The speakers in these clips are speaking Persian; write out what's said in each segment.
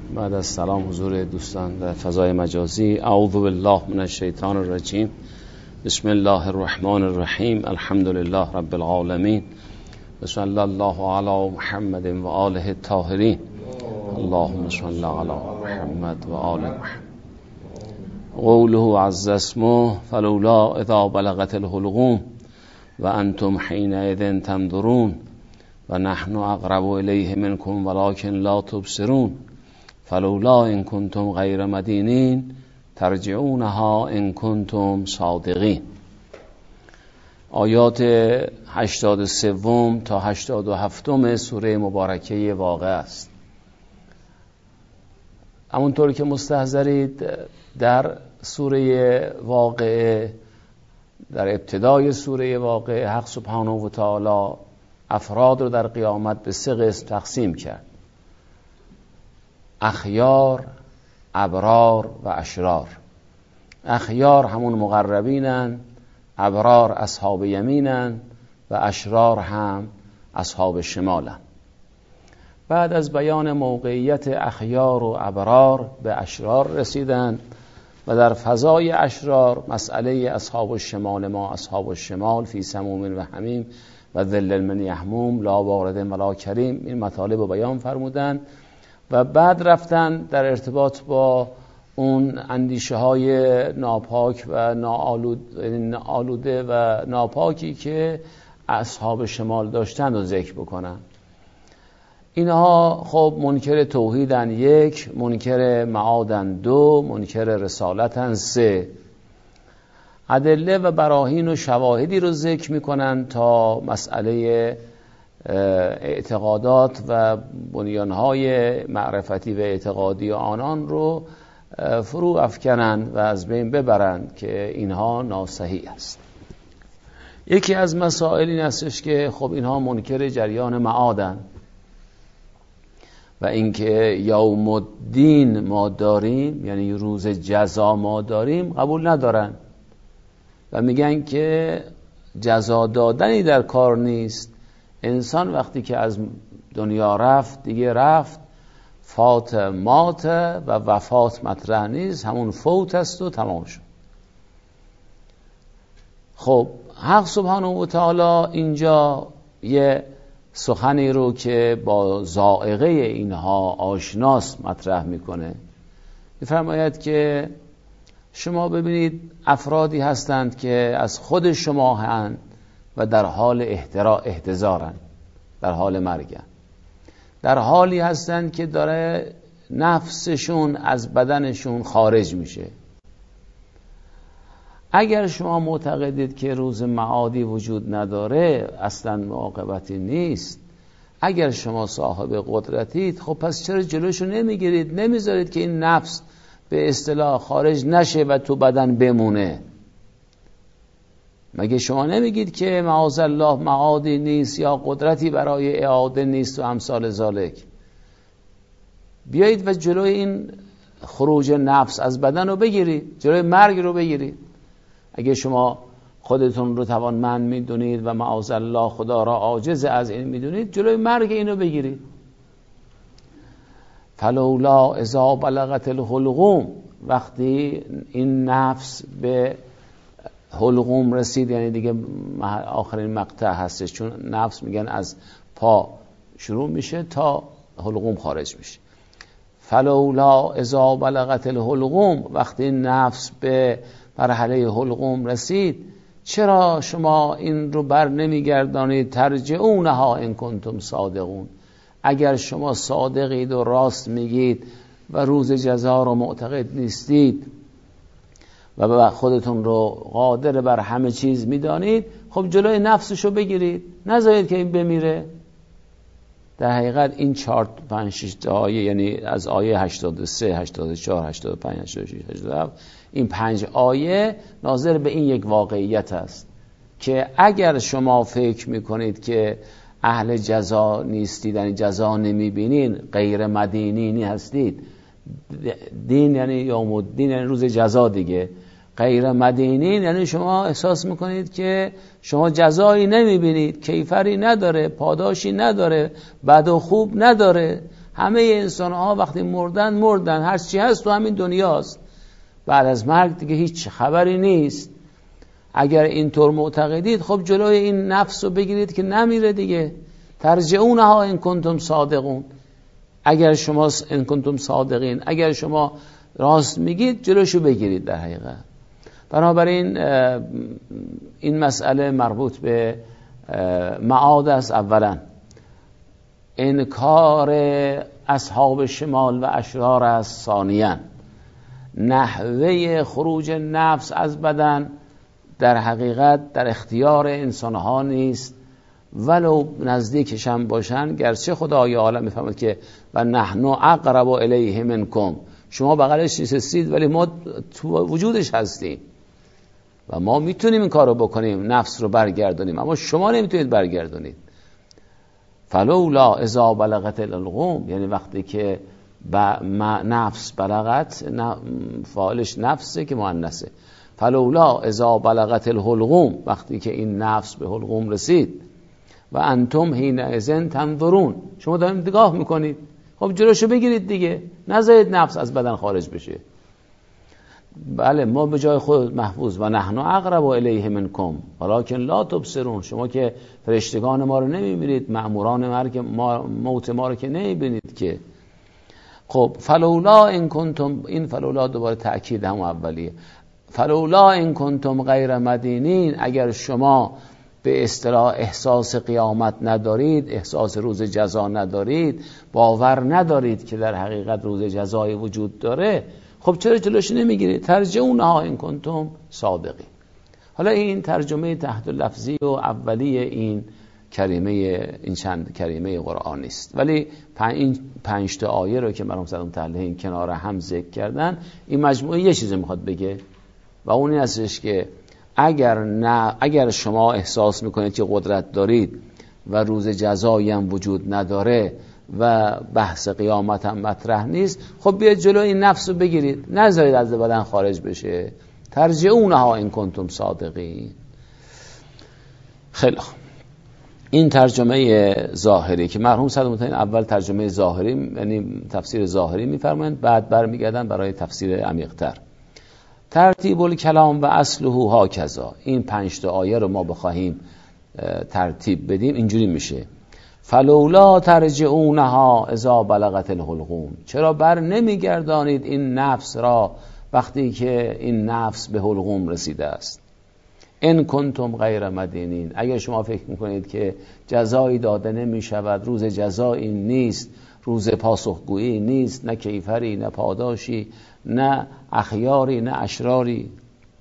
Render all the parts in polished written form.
بعد از سلام حضور دوستان در فضای مجازی، اعوذ بالله من الشیطان الرجیم، بسم الله الرحمن الرحیم، الحمد لله رب العالمین، و صلی الله علی محمد و آله الطاهرین، اللهم صل علی محمد و آل محمد. قوله عز اسمه فلولا اذا بلغت الحلقوم و انتم حینئذ تنظرون و نحن اقرب الیه منکم ولکن لا تبصرون فلولا ان کنتم غیر مدینین ترجعونها ان کنتم صادقین. آیات 83 تا 87 سوره مبارکه واقعه است. همونطور که مستحضرید در سوره واقعه، در ابتدای سوره واقعه، حق سبحانه و تعالی افراد رو در قیامت به 3 قسم تقسیم کرد: اخیار، ابرار و اشرار. اخیار همون مقربینن، ابرار اصحاب یمینن و اشرار هم اصحاب شمالن. بعد از بیان موقعیت اخیار و ابرار به اشرار رسیدن و در فضای اشرار مسئله اصحاب الشمال ما اصحاب الشمال فی سموم و حمیم و ظل من یحموم لا بارد ولا کریم، این مطالب رو بیان فرمودن و بعد رفتن در ارتباط با اون اندیشه های ناپاک و ناآلوده و ناپاکی که اصحاب شمال داشتن رو ذکر بکنن. اینها خب منکر توحیدن 1، منکر معادن 2، منکر رسالتن 3. ادله و براهین و شواهدی رو ذکر میکنن تا مسئله اعتقادات و بنیانهای معرفتی و اعتقادی آنان رو فرو افکنن و از بین ببرن که اینها ناصحیح است. یکی از مسائل این استش که خب اینها منکر جریان معادن و اینکه یوم الدین ما داریم، یعنی روز جزا ما داریم، قبول ندارن و میگن که جزا دادنی در کار نیست. انسان وقتی که از دنیا رفت دیگه رفت، فات مات و وفات مطرح نیست، همون فوت است و تمام شد. خب حق سبحانه و تعالی اینجا یه سخنی رو که با ذائقه اینها آشناست مطرح میکنه. میفرماید که شما ببینید افرادی هستند که از خود شما هستند و در حال احتضارن، در حال مرگن، در حالی هستند که داره نفسشون از بدنشون خارج میشه. اگر شما معتقدید که روز معادی وجود نداره، اصلا عاقبتی نیست، اگر شما صاحب قدرتید، خب پس چرا جلوشو نمیگیرید، نمیذارید که این نفس به اصطلاح خارج نشه و تو بدن بمونه؟ مگه شما نمیگید که معاذالله معادی نیست یا قدرتی برای اعاده نیست و امثال ذالک؟ بیایید و جلوی این خروج نفس از بدن رو بگیرید، جلوی مرگ رو بگیرید. اگه شما خودتون رو توانمند میدونید و معاذالله خدا را عاجز از این میدونید، جلوی مرگ اینو بگیرید. فلولا اذا بلغت الحلقوم، وقتی این نفس به حلقوم رسید، یعنی دیگه آخرین مقطع هستش، چون نفس میگن از پا شروع میشه تا حلقوم خارج میشه. فلولا اذا بلغت الحلقوم، وقتی نفس به مرحله حلقوم رسید، چرا شما این رو بر نمیگردانید؟ ترجعونها ان کنتم صادقون، اگر شما صادقید و راست میگید و روز جزا رو معتقد نیستید و خودتون رو قادر بر همه چیز میدانید، خب جلوی نفسشو بگیرید، نذارید که این بمیره. در حقیقت این 4 5 6 آیه، یعنی از آیه 83 84 85 86 87، این 5 آیه ناظر به این یک واقعیت است که اگر شما فکر میکنید که اهل جزا نیستید، یعنی جزا نمیبینید، غیر مدینینی هستید، دین یعنی یوم الدین یعنی روز جزا دیگه، غیر مدینین یعنی شما احساس میکنید که شما جزایی نمیبینید، کیفری نداره، پاداشی نداره، بد و خوب نداره، همه انسان ها وقتی مردن، هر چی هست تو همین دنیاست، بعد از مرگ دیگه هیچ خبری نیست. اگر اینطور معتقدید خب جلوی این نفس رو بگیرید که نمیره دیگه. ترجعونها ان کنتم صادقون، اگر شما ان کنتم صادقین، اگر شما راست میگید جلوشو بگیرید. در حقیقت بنابراین این مسئله مربوط به معاد است. اولا انکار اصحاب شمال و اشرار است. ثانیاً نحوه خروج نفس از بدن در حقیقت در اختیار انسانها نیست، ولو نزدیکش هم باشن، گرچه خدای عالم میفهمد که و نحن اقرب الیه منکم، شما بغلش نیستید ولی ما تو وجودش هستیم و ما میتونیم این کار رو بکنیم، نفس رو برگردونیم، اما شما نمیتونید برگردونید. فلولا اذا بلغت الحلقوم، یعنی وقتی که نفس بلغت، فاعلش نفسه که مؤنثه، فلولا اذا بلغت الحلقوم، وقتی که این نفس به حلقوم رسید، و انتم حینئذ تنظرون، شما دارید نگاه میکنید، خب جلوشو بگیرید دیگه، نذارید نفس از بدن خارج بشه. بله ما به جای خود محفوظ و نحن اقرب الیه منکم ولکن لا تبصرون، شما که فرشتگان ما رو نمیبینید، مأموران موت ما رو که نمیبینید که. خب فلولا ان کنتم، این فلولا دوباره تأکید هم اولیه، فلولا ان کنتم غیر مدینین، اگر شما به اصطلاح احساس قیامت ندارید، احساس روز جزا ندارید، باور ندارید که در حقیقت روز جزای وجود داره، خب چرا جلوش نمیگیرید؟ ترجعونها ان کنتم صادقین. حالا این ترجمه تحت لفظی و اولیه این کریمه، این چند کریمه قرآنی است، ولی این 5 تا آیه رو که مرحوم صدام تحلیل کنار هم ذکر کردن، این مجموعه یه چیزی میخواد بگه و اون این هستش که اگر شما احساس میکنید که قدرت دارید و روز جزایی هم وجود نداره و بحث قیامت هم مطرح نیست، خب بیاید جلو این نفس رو بگیرید، نذارید از بدن خارج بشه. ترجعونها ان کنتم صادقین. خیلی خوب، این ترجمه ظاهری که مرحوم صدام اول ترجمه ظاهری یعنی تفسیر ظاهری میفرمایند، بعد برمیگردن برای تفسیر عمیق‌تر. ترتیب الکلام و اصله هاکذا، این 5 تا آیه رو ما بخواهیم ترتیب بدیم اینجوری میشه: فلولا ترجعونها اذا بلغت الحلقوم، چرا بر نمیگردانید این نفس را وقتی که این نفس به حلقوم رسیده است. ان کنتم غیر مدینین، اگر شما فکر میکنید که جزایی داده نمیشود، روز جزایی نیست، روز پاسخگویی نیست، نه کیفری نه پاداشی، نه اخیاری نه اشراری.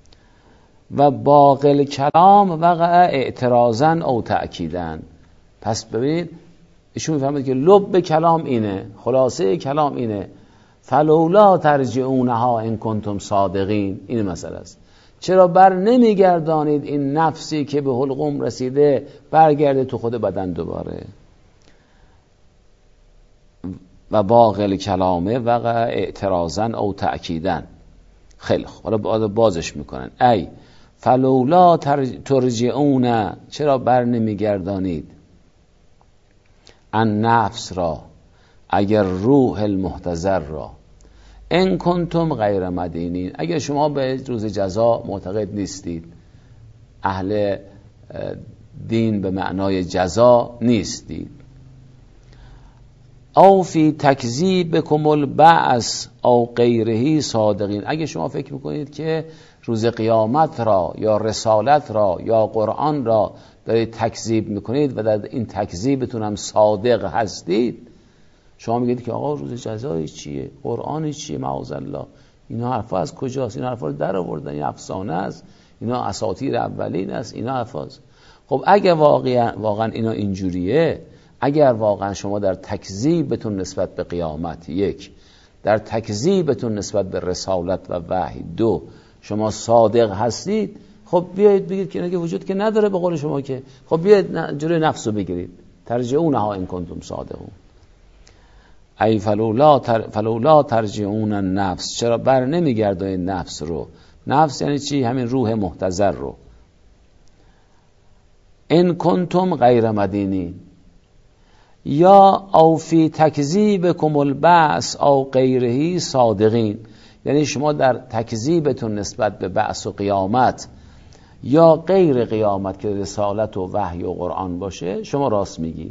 و باقی کلام وقع اعتراضا او تأکیدن، پس ببینید ایشون میفهمید که لب کلام اینه، خلاصه کلام اینه، فلولا ترجعونها ان کنتم صادقین. این مسئله است، چرا بر نمیگردانید این نفسی که به حلقوم رسیده برگرده تو خود بدن دوباره. و باقی کلامه وقع اعتراضا او تأکیدن. خیلی خوب، حالا بازش میکنن: ای فلولا ترجعون، چرا بر نمیگردانید ان نفس را، اگر روح المحتضر را، ان کنتم غیر مدینین، اگر شما به روز جزا معتقد نیستید، اهل دین به معنای جزا نیستید. او فی تکذیبکم البعث او غیره صادقین، اگه شما فکر میکنید که روز قیامت را یا رسالت را یا قرآن را دارید تکذیب میکنید و در این تکذیبتون هم صادق هستید، شما میگید که آقا روز جزایی چیه، قرآنی چیه، معاذالله اینا حرفا از کجاست، اینا حرفا رو در آوردن، این افسانه است، اینا اساطیر اولین است، اینا حرفا. خب اگه واقعا اینا اینجوریه، اگر واقعا شما در تکذیبتون نسبت به قیامت، یک، در تکذیبتون نسبت به رسالت و وحی، دو، شما صادق هستید، خب بیایید بگید که اینکه وجود که نداره به قول شما، که خب بیایید جلوی نفس رو بگیرید. ترجعونها ان کنتم صادقون. ای فلولا ترجعون النفس، چرا بر نمیگردانید نفس رو. نفس یعنی چی؟ همین روح محتضر رو. ان کنتم غیر مدینین، یا او فی تکذیبکم البعث او غیره صادقین، یعنی شما در تکذیبتون نسبت به بعث و قیامت یا غیر قیامت که رسالت و وحی و قرآن باشه شما راست میگید.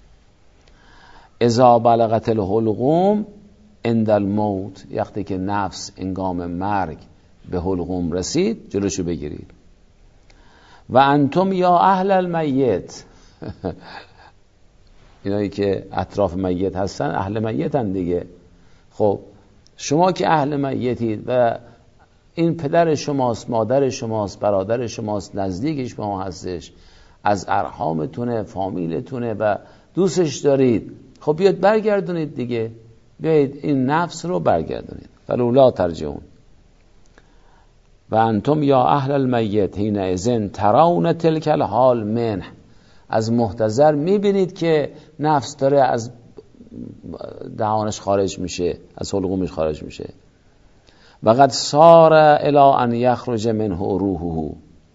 اذا بلغت الحلقوم عند الموت، وقتی که نفس انگام مرگ به حلقوم رسید جلوشو بگیرید. و انتم یا اهل المیت اینایی که اطراف میت هستن اهل میتن دیگه. خب شما که اهل میتید و این پدر شماست، مادر شماست، برادر شماست، نزدیک شما هستش، از ارحامتونه، فامیلتونه و دوستش دارید، خب بیاید برگردونید دیگه، بیاید این نفس رو برگردونید. فلولا ترجعون و انتم یا اهل المیت حینئذ ترون تلک الحال منه، از محتضر میبینید که نفس داره از دهانش خارج میشه، از حلقومش خارج میشه. و قد صار الی ان یخرج منه روحه،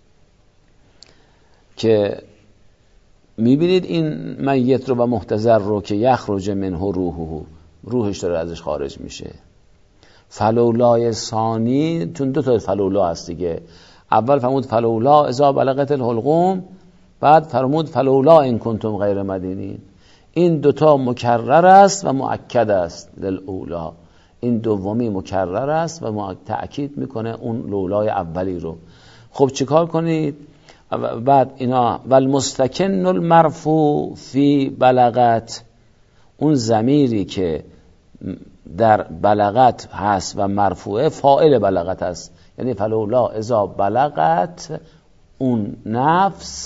که میبینید این میت رو و محتضر رو که یخرج منه روحه، روحش داره ازش خارج میشه. فلولای ثانی، چون دو تا فلولا هست دیگه، اول فرمود فلولا اذا بلغت الحلقوم، بعد فرمود فلولا ان کنتم غیر مدینین. این دوتا مکرر است و مؤکد است للاولا، این دومی مکرر است و تأکید میکنه اون لولای اولی رو. خب چیکار کنید؟ بعد اینا والمستکن المرفوع فی بلغت، اون ضمیری که در بلغت هست و مرفوعه فاعل بلغت هست، یعنی فلولا اذا بلغت اون نفس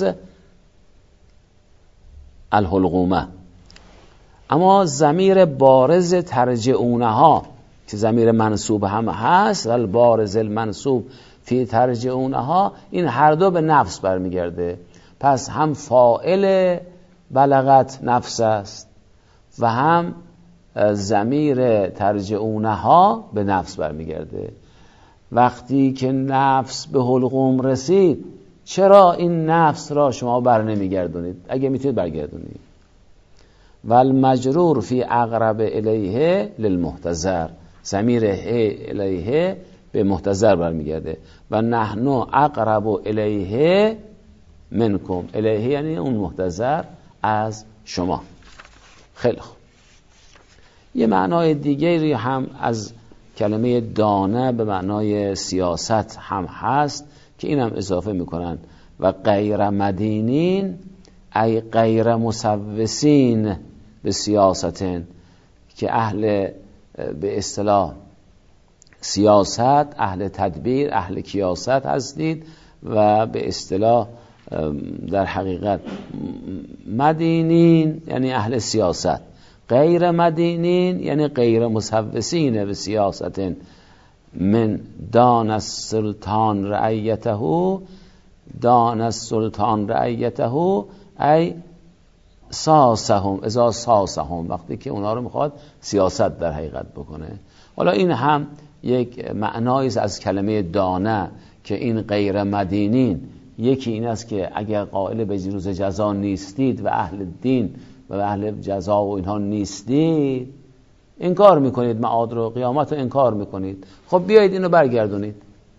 الحلقومه. اما ضمیر بارز ترجعونها که ضمیر منصوب هم هست، البارز المنصوب فی ترجعونها، این هر دو به نفس برمیگرده. پس هم فاعل بلغت نفس است و هم ضمیر ترجعونها به نفس برمیگرده. وقتی که نفس به حلقوم رسید چرا این نفس را شما بر نمیگردونید؟ اگه میتونید برگردونید. والمجرور فی اقرب الیه للمحتضر، ضمیر الیه به محتضر برمیگرده. و نحن اقرب الیه منکم، الیه یعنی اون محتضر از شما. خیلی خوب. یه معنای دیگری هم از کلمه دانه به معنای سیاست هم هست که اینم اضافه میکنن. و غیر مدینین ای غیر مسوسین به سیاستن، که اهل به اصطلاح سیاست، اهل تدبیر، اهل کیاست هستید و به اصطلاح در حقیقت مدینین یعنی اهل سیاست، غیر مدینین یعنی غیر مسوسین به سیاست. من دان السلطان رعیته، دان السلطان رعیته ای ساسهم اذا ساسهم، وقتی که اونا رو میخواد سیاست در حقیقت بکنه. حالا این هم یک معنایی از کلمه دانه که این غیر مدینین، یکی این است که اگر قائل به روز جزا نیستید و اهل دین و اهل جزا و اینها نیستید، انکار میکنید معاد رو، قیامت رو انکار میکنید، خب بیایید اینو برگردونید.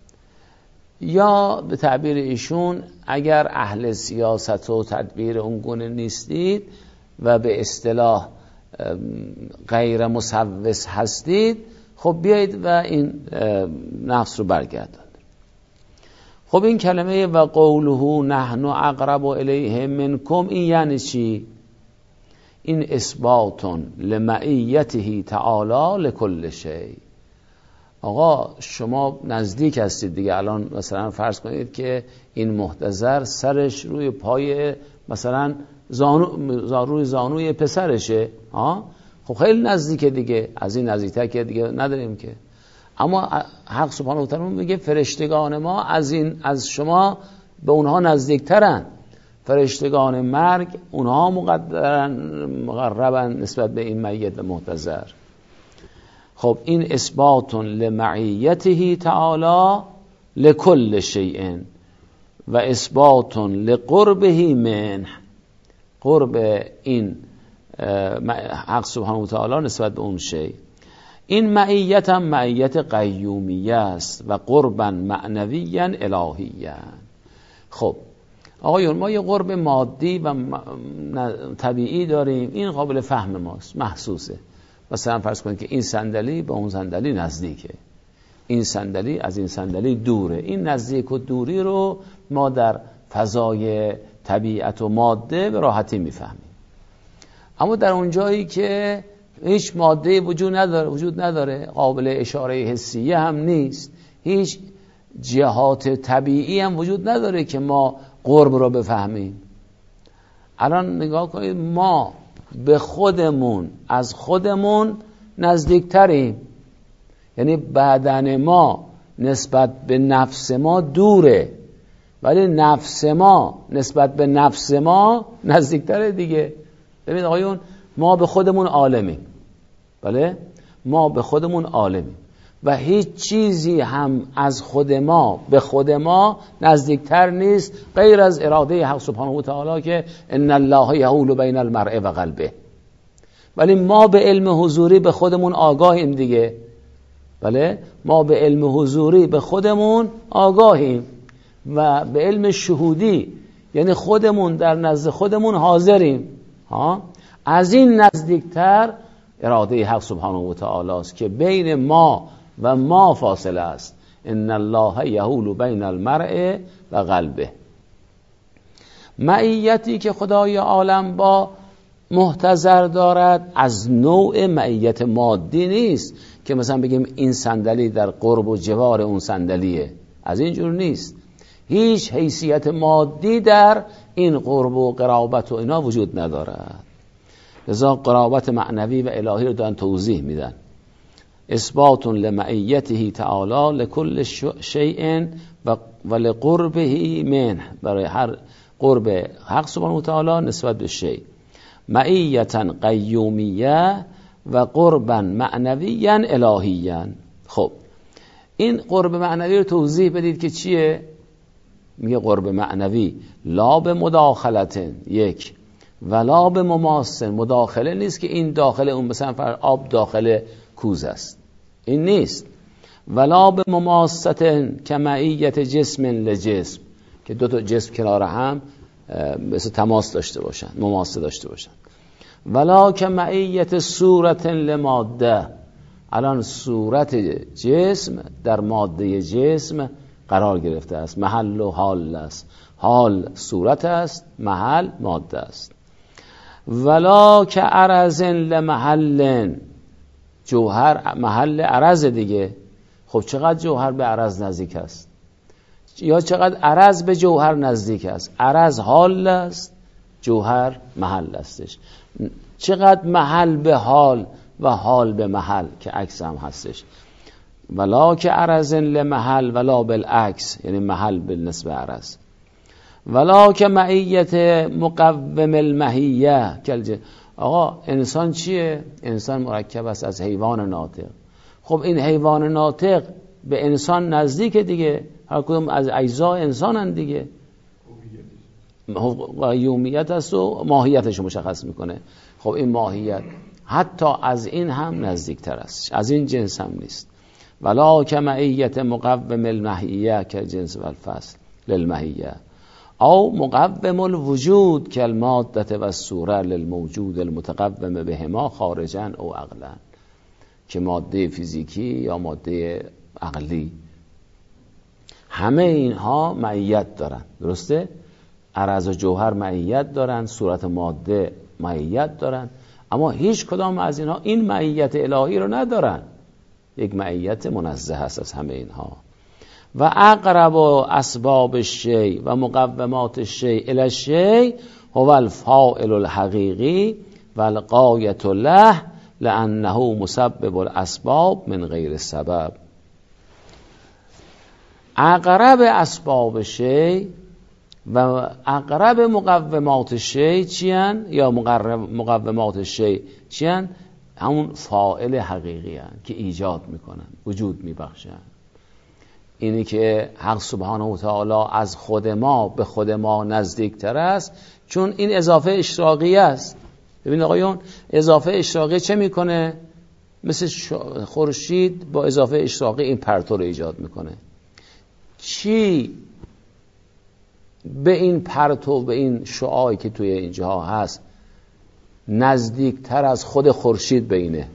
یا به تعبیر ایشون اگر اهل سیاست و تدبیر اون گونه نیستید و به اصطلاح غیر مسوس هستید، خب بیایید و این نفس رو برگردونید. خب این کلمه و قوله نحن اقرب الیه منکم، این یعنی چی؟ این اثباتون لمعیته تعالی لکل شیء. آقا شما نزدیک هستید دیگه، الان مثلا فرض کنید که این محتضر سرش روی پای مثلا روی زانوی پسرشه، خب خیلی نزدیکه دیگه، از این نزدیکتر که دیگه نداریم که. اما حق سبحانه و تعالی میگه فرشتگان ما از شما به اونها نزدیکترن، فرشتگان مرگ اونها مقربن نسبت به این میت محتضر. خب این اثبات لمعیته تعالی لکل شیء و اثبات لقربه منه، قرب این حق سبحانه و تعالی نسبت به اون شی. این معیت هم معیت قیومیه است و قربا معنویا الهیا. خب آقایون، ما یه قرب مادی و طبیعی داریم، این قابل فهم ماست، محسوسه. مثلا فرض کنید که این صندلی به اون صندلی نزدیکه، این صندلی از این صندلی دوره. این نزدیک و دوری رو ما در فضای طبیعت و ماده به راحتی میفهمیم. اما در اون جایی که هیچ ماده وجود نداره، قابل اشاره حسیه هم نیست، هیچ جهات طبیعی هم وجود نداره که ما قرب رو بفهمیم. الان نگاه کنید، ما به خودمون از خودمون نزدیکتریم، یعنی بدن ما نسبت به نفس ما دوره، ولی نفس ما نسبت به نفس ما نزدیکتره دیگه. ببینید آقایون، ما به خودمون عالمیم، بله، ما به خودمون عالمیم و هیچ چیزی هم از خود ما به خود ما نزدیکتر نیست غیر از اراده حق سبحانه و تعالی که ان الله یحول بین المرء و قلبه. ولی ما به علم حضوری به خودمون آگاهیم دیگه، بله، ما به علم حضوری به خودمون آگاهیم و به علم شهودی یعنی خودمون در نزد خودمون حاضریم. از این نزدیکتر اراده حق سبحانه و تعالی است که بین ما و ما فاصله است. ان الله یحول بین المرء و قلبه. معیتی که خدای عالم با محتضر دارد از نوع معیت مادی نیست که مثلا بگیم این صندلی در قرب و جوار اون صندلیه، از این جور نیست. هیچ حیثیت مادی در این قرب و قرابت و اینا وجود ندارد. لذا قرابت معنوی و الهی رو دارن توضیح میدن. اثبات لمعیته تعالی لکل شیء و لقربه منه، برای هر قرب حق سبحانه و تعالی نسبت به شیء. معیتا قیومیه و قربا معنویا الهیا. خب این قرب معنوی رو توضیح بدید که چیه؟ میگه قرب معنوی لا به مداخلتن، یک، ولا به مماسن. مداخله نیست که این داخل اون، مثلا آب داخل کوز است، این نیست. ولا به مماستن که معیت جسم لجسم، که دو تا جسم کنار هم مثل تماس داشته باشن، مماسه داشته باشن. ولا که معیت صورت لماده، الان صورت جسم در ماده جسم قرار گرفته است، محل و حال است. حال صورت است، محل ماده است. ولا که عرض لمحل، جوهر محل عرض دیگه. خب چقدر جوهر به عرض نزدیک است، یا چقدر عرض به جوهر نزدیک است؟ عرض حال است، جوهر محل استش. چقدر محل به حال و حال به محل، که عکس هم هستش. ولا که عرض لمحل ولا بالعکس، یعنی محل بالنسبه عرض. ولا که معیت مقوم المحیه. آقا انسان چیه؟ انسان مرکب است از حیوان ناطق. خب این حیوان ناطق به انسان نزدیک دیگه، هر کدوم از اجزای انسانن دیگه. قیومیت است و ماهیتش مشخص میکنه. خب این ماهیت حتی از این هم نزدیکتر است، از این جنس هم نیست. ولا که معیت مقوم المحیه که جنس و الفصل للمحیه، او مقوم الوجود که المادت و الصوره للموجود المتقوم بهما خارجا او عقلا، که ماده فیزیکی یا ماده عقلی، همه اینها معیت دارن، درسته؟ عرض و جوهر معیت دارن، صورت ماده معیت دارن، اما هیچ کدام از اینها این معیت الهی رو ندارن. یک معیت منزه هست از همه اینها. و اقرب اسباب الشیء و مقومات الشیء الی الشیء هو الفاعل الحقیقی و الغایة له لانه مسبب الاسباب من غیر سبب. اقرب اسباب شیء و اقرب مقومات شیء چیان؟ یا مقومات شیء چیان؟ همون فاعل حقیقی هن که ایجاد میکنن، وجود میبخشن. اینی که حق سبحانه و تعالی از خود ما به خود ما نزدیکتر است، چون این اضافه اشراقی است. ببین آقایون، اضافه اشراقی چه میکنه؟ مثل خورشید با اضافه اشراقی این پرتو رو ایجاد میکنه. چی به این پرتو، به این شعاعی که توی اینجا هست نزدیکتر از خود خورشید به اینه؟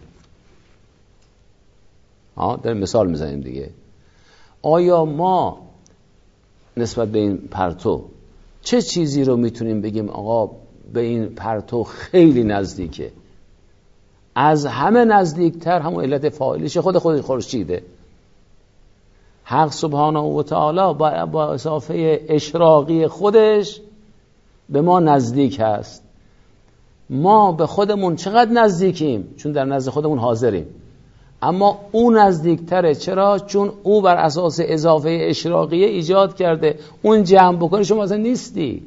داریم مثال میزنیم دیگه. آیا ما نسبت به این پرتو چه چیزی رو میتونیم بگیم آقا به این پرتو خیلی نزدیکه؟ از همه نزدیکتر همون علت فاعلیش خود خورشیده. حق سبحانه و تعالی با اضافه اشراقی خودش به ما نزدیک هست. ما به خودمون چقدر نزدیکیم؟ چون در نزد خودمون حاضریم، اما او نزدیکتره. چرا؟ چون او بر اساس اضافه اشراقیه ایجاد کرده. اون جمع بکنه شما اصلا نیستی.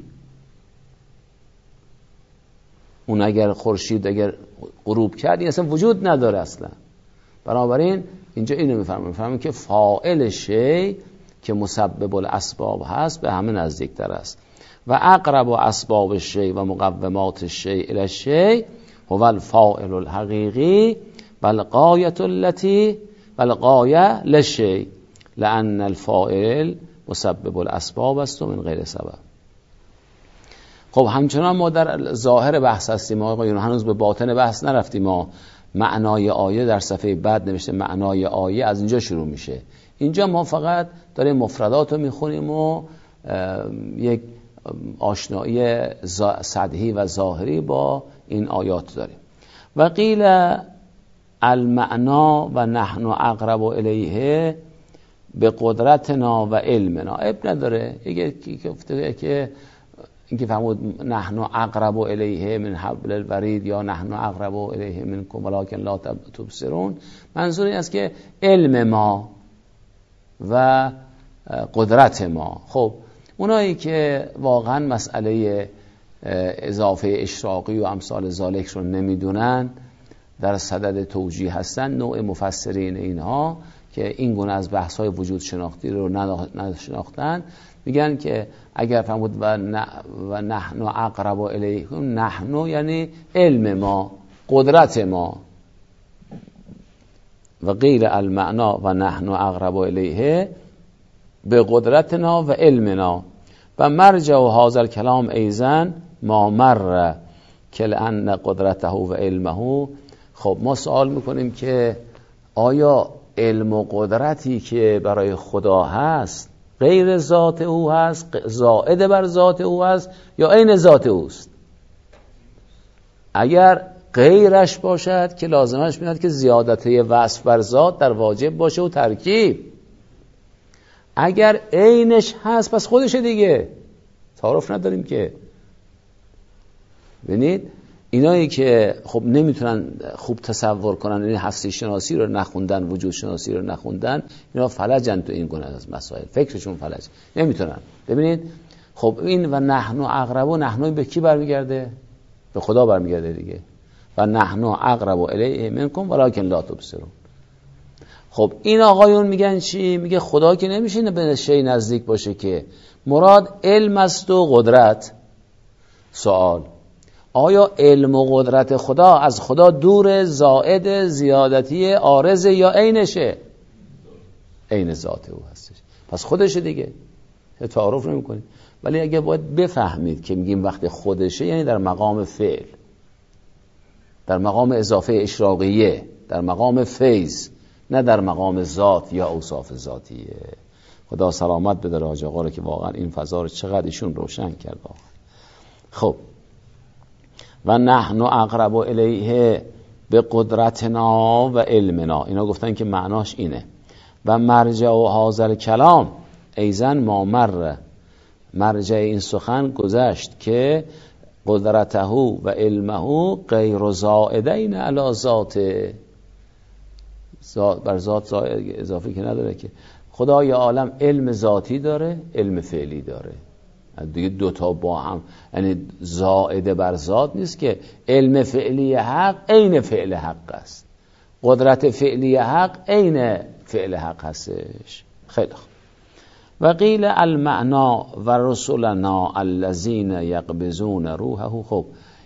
اون اگر خورشید اگر غروب کرد این اصلا وجود نداره اصلا. بنابراین اینجا اینو میفهمیم که فاعل شی که مسبب الاسباب هست به همه نزدیکتر است. و اقرب اسباب الشی و مقومات الشی الی الشی هو الفاعل الحقیقی والغایة التي والغایة للشی لأن الفاعل مسبب الاسباب است و من غیر سبب. خب همچنان ما در ظاهر بحث هستیم آقایون، هنوز به باطن بحث نرفتیم. ما معنای آیه در صفحه بعد نوشته معنای آیه از اینجا شروع میشه. اینجا ما فقط داریم مفردات رو میخونیم و یک آشنایی سطحی و ظاهری با این آیات داریم. و قیل المعنا و نحن اقرب الیه به قدرتنا و علمنا. اب نداره که اینکه فرمود نحن اقرب الیه من حبل الورید یا نحن اقرب الیه منکم ولکن لا تبصرون، منظور این است که علم ما و قدرت ما. خب اونایی که واقعا مسئله اضافه اشراقی و امثال ذالک رو نمیدونن، در صدد توجیه هستن، نوع مفسرین اینها که این گونه از بحث‌های وجود شناختی رو نشناختن، میگن که اگر فرمود و نحن اقرب الیکم، نحن یعنی علم ما، قدرت ما. و غیر المعنا و نحن اقرب الیه به قدرتنا و علمنا و مرجع و هذا الکلام ایزن ما مر که لأن قدرته و علمه. خب ما سوال میکنیم که آیا علم و قدرتی که برای خدا هست غیر ذات او هست، زائد بر ذات او هست، یا عین ذات اوست؟ اگر غیرش باشد که لازمش میاد که زیادت وصف بر ذات در واجب باشه و ترکیب. اگر عینش هست پس خودشه دیگه، تعارف نداریم که. ببینید اینایی که خب نمیتونن خوب تصور کنن، این هستی شناسی رو نخوندن، وجود شناسی رو نخوندن، اینا فلجن تو این گونه از مسائل، فکرشون فلج، نمیتونن. ببینید خب این و نحن اقرب، و نحن به کی برمیگرده؟ به خدا برمیگرده دیگه. و نحن اقرب الیه منکم ولکن لا تبصرون. خب این آقایون میگن چی؟ میگه خدا که نمیشه به شی نزدیک باشه، که مراد علم است و قدرت. سوال: آیا علم و قدرت خدا از خدا دور، زائد، زیادتی، عارض، یا عینشه؟ عین ذات او هستش، پس خودشه دیگه، تعارف نمی کنیم. ولی اگه باید بفهمید که میگیم وقتی خودشه یعنی در مقام فعل، در مقام اضافه اشراقیه، در مقام فیض، نه در مقام ذات یا اوصاف ذاتیه. خدا سلامت بده حاج آقا رو که واقعا این فضا رو چقدر ایشون روشن کرد واقعا. خب و نحن اقرب الیه به قدرتنا و علمنا، اینا گفتن که معناش اینه. و مرجع و حاضر کلام ایزن ما مر، مرجع این سخن گذشت که قدرته و علمه غیر زائدین علی ذاته، بر ذات اضافه که نداره، که خدای عالم علم ذاتی داره، علم فعلی داره دیگه، دوتا با هم، یعنی زائده بر ذات نیست، که علم فعلی حق عین فعل حق است، قدرت فعلی حق عین فعل حق هستش. خیلی خوب. و قیل المعنا و رسولنا الذین یقبضون روحه. خب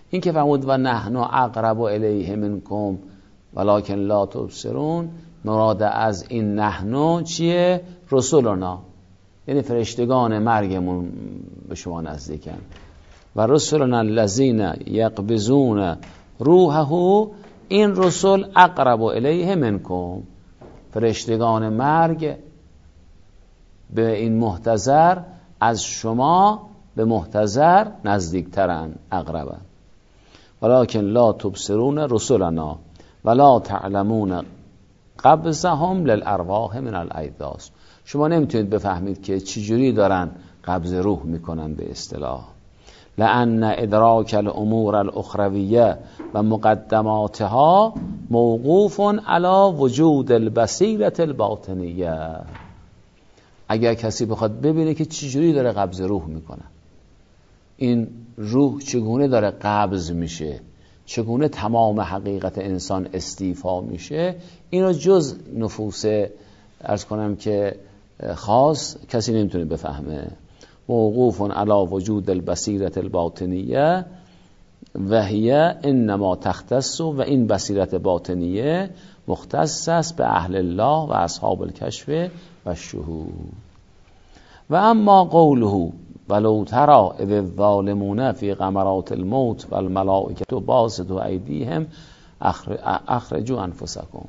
این که فرمود و نحن اقرب الیه منکم ولکن لا تبصرون، مراد از این نحن چیه؟ رسولنا، یعنی فرشتگان مرگمون به شما نزدیکن. و رسولنا الذین یقبضون روحه، این رسول اقرب الیه منکم، فرشتگان مرگ به این محتضر از شما به محتضر نزدیکترن، اقربن. ولکن لا تبصرون رسولنا ولا تعلمون قبضهم للارواح من الاجداث، شما نمیتونید بفهمید که چجوری دارن قبض روح میکنن به اصطلاح. لأن ادراک الامور الاخرویه و مقدماتها موقوف علی وجود البصیرة الباطنیه. اگر کسی بخواد ببینه که چجوری داره قبض روح میکنن، این روح چگونه داره قبض میشه، چگونه تمام حقیقت انسان استیفا میشه، اینو جز نفوس عرض کنم که خاص کسی نمیتونه بفهمه. موقوف علی وجود البصیرة الباطنیه و هی انما تختص، و این بصیرت باطنیه مختص است به اهل الله و اصحاب الکشف و الشهود. و اما قوله ولو تری اذ الظالمون فی غمرات الموت والملائکة باسطوا ایدیهم اخرجوا انفسکم.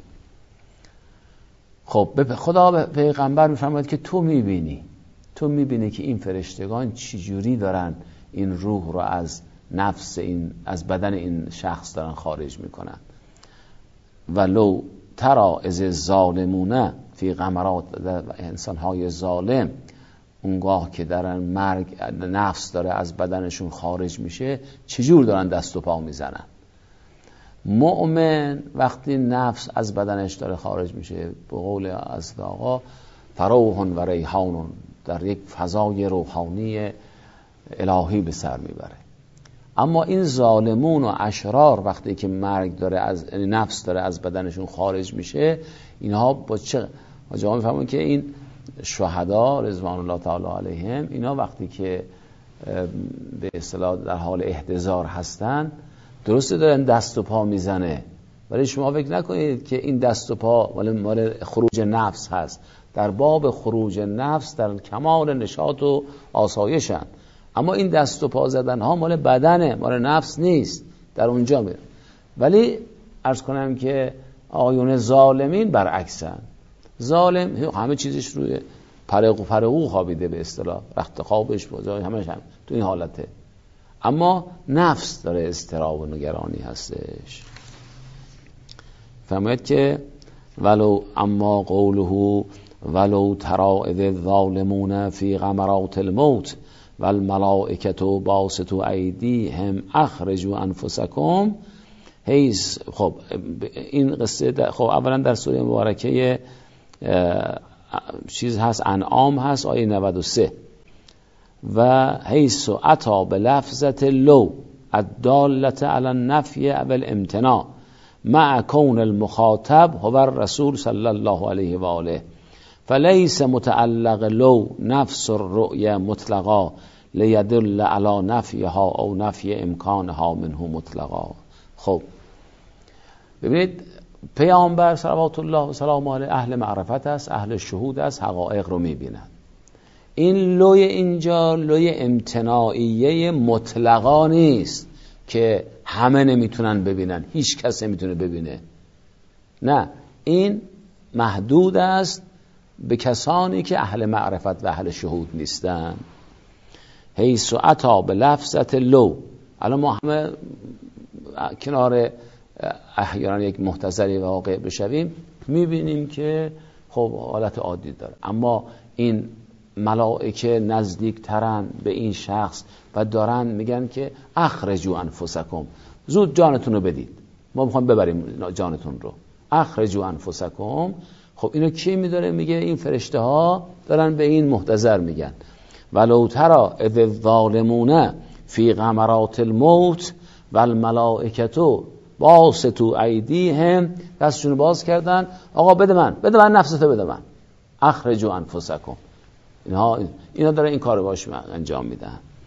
خب خدا به پیغمبر میفرماید که تو میبینی که این فرشتگان چجوری دارن این روح رو از نفس این، از بدن این شخص دارن خارج میکنن. ولو تری اذ الظالمون فی غمرات، انسانهای ظالم اونگاه که دارن مرگ، نفس داره از بدنشون خارج میشه، چجور دارن دست و پا میزنن. مؤمن وقتی نفس از بدنش داره خارج میشه، به قول از آقا فروح و ریحان، در یک فضای روحانی الهی به سر میبره. اما این ظالمون و اشرار وقتی که مرگ داره از نفس داره از بدنشون خارج میشه، اینها با چه جا میفهمون که این شهدا رضوان الله تعالی علیهم، اینا وقتی که به اصطلاح در حال احتضار هستن، درسته دارن دست و پا میزنه، ولی شما فکر نکنید که این دست و پا مال خروج نفس هست. در باب خروج نفس در کمال نشاط و آسایشن، اما این دست و پا زدن ها مال بدنه، مال نفس نیست، در اونجا میره. ولی عرض کنم که آیون ظالمین برعکسن. ظالم همه چیزش روی پرقو خوابیده به اصطلاح، رخت خوابش بازای همش هم تو این حالته، اما نفس داره اضطراب و نگرانی هستش. فهمید که ولو اما قوله ولو تری اذ الظالمون فی غمرات الموت والملائکة باسطوا ایدیهم اخرجوا انفسکم. خب این قصه خب اولا در سوره مبارکه چیز هست، انعام هست، آیه 93. و حیث اتی بلفظة لو الدالة علی النفی او الامتناع مع کون المخاطب هو الرسول صلی الله علیه و آله، فلیس متعلق لو نفس الرؤیا مطلقا لیدل علی نفیها او نفی امکانها منه مطلقا. خب ببینید، پیامبر صلوات الله و سلامه علیه اهل معرفت است، اهل شهود است، حقایق رو میبینن. این لوی اینجا لوی امتناعیه مطلقا نیست که همه نمیتونن ببینن، هیچ کس نمیتونه ببینه، نه، این محدود است به کسانی که اهل معرفت و اهل شهود نیستن. حیث اتی بلفظة لو، الان ما همه کنار احیانا یک محتضری واقع بشویم میبینیم که خب حالت عادی داره، اما این ملائکه نزدیک ترن به این شخص و دارن میگن که اخرجوا انفسکم، زود جانتون رو بدید، ما میخوایم ببریم جانتون رو، اخرجوا انفسکم. خب اینو کی میداره؟ میگه این فرشته ها دارن به این محتضر میگن ولو تری اذ الظالمون فی غمرات الموت والملائکة باسطوا ایدیهم، دستشون باز کردن، آقا بده من نفستو بده من، اخرجوا انفسکم. اینا داره این کارو باش انجام میدن.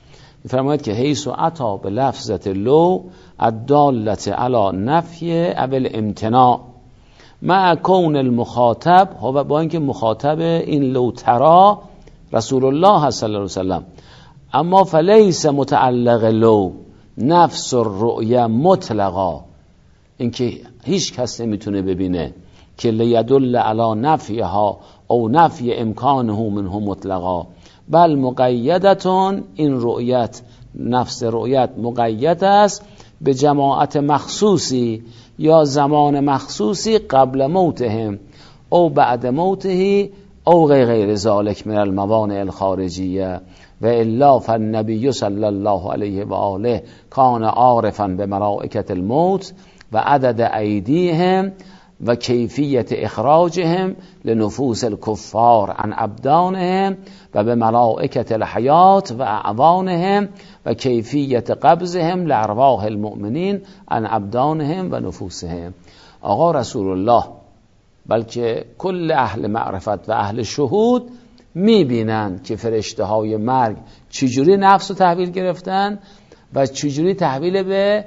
می‌فرماید که حیث عطا به لفظت لو الدالت علی نفی اول امتناع مع کون المخاطب، و با اینکه مخاطب این لو ترا رسول الله صلی الله علیه وسلم، اما فلیس متعلق لو نفس الرؤیا مطلقا، اینکه هیچ کس نمیتونه ببینه که لیدل علی نفیها او نفی امکانه منه مطلقا، بل مقیدتون، این رؤیت نفس رؤیت مقید است به جماعت مخصوصی یا زمان مخصوصی قبل موتهم او بعد موته او غیر ذلك من الموانع الخارجیه و الا فالنبی صلی الله علیه و آله کان عارفا به ملائکة الموت و عدد ایدیهم و کیفیت اخراجهم لنفوس الكفار عن ابدانهم و به ملائکة الحیات و اعوانهم و کیفیت قبضهم لارواح المؤمنین عن ابدانهم و نفوسهم. آقا رسول الله بلکه کل اهل معرفت و اهل شهود میبینند که فرشته های مرگ چجوری نفس رو تحویل گرفتن و چجوری تحویل به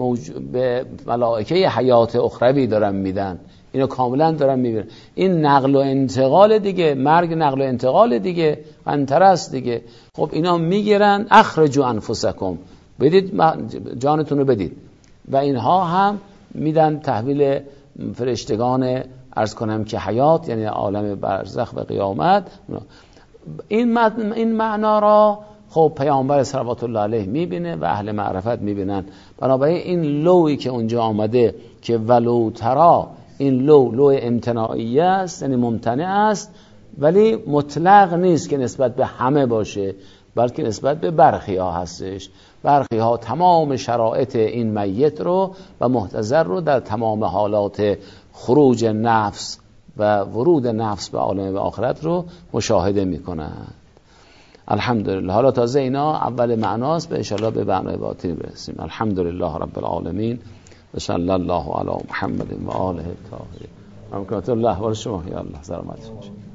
ملائکه حیات اخروی دارن میدن. اینو کاملا دارن میبینن. این نقل و انتقال دیگه، مرگ نقل و انتقال دیگه، قنطره است دیگه. خب اینا میگیرن اخرجوا انفسکم، بدید جانتون رو بدید، و اینها هم میدن تحویل فرشتگان عرض کنم که حیات، یعنی عالم برزخ و قیامت. این معنا را خب پیامبر صلوات الله علیه میبینه و اهل معرفت میبینن. بنابراین این لویی که اونجا آمده که ولو ترا، این لو امتناعی است، یعنی ممتنع است، ولی مطلق نیست که نسبت به همه باشه، بلکه نسبت به برخی ها هستش. برخی ها تمام شرایط این میت رو و محتضر رو در تمام حالات خروج نفس و ورود نفس به عالم آخرت رو مشاهده میکنند. الحمدلله. حالا تازه اینا اول معناست، به انشاءالله به معنای باطنی برسیم. الحمدلله رب العالمین و صلی الله علی محمد و آله الطاهرین. امکانات الله و شما یا الله. سلامت باشید.